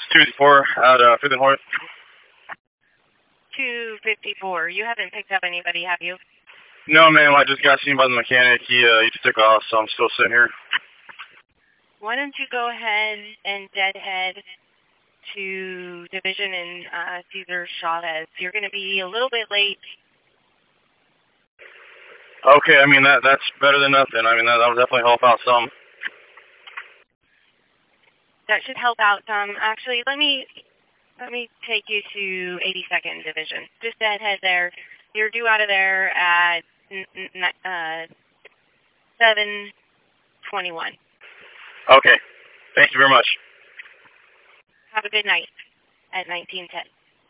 254 at 5th and Horth. 254. You haven't picked up anybody, have you? No, ma'am. I just got seen by the mechanic. He just took off, so I'm still sitting here. Why don't you go ahead and deadhead to Division and Cesar Chavez. You're going to be a little bit late. Okay, I mean, that's better than nothing. I mean, that'll definitely help out some. That should help out some. Actually, let me take you to 82nd Division. Just deadhead there. You're due out of there at 7:21. Okay. Thank you very much. Have a good night at 1910.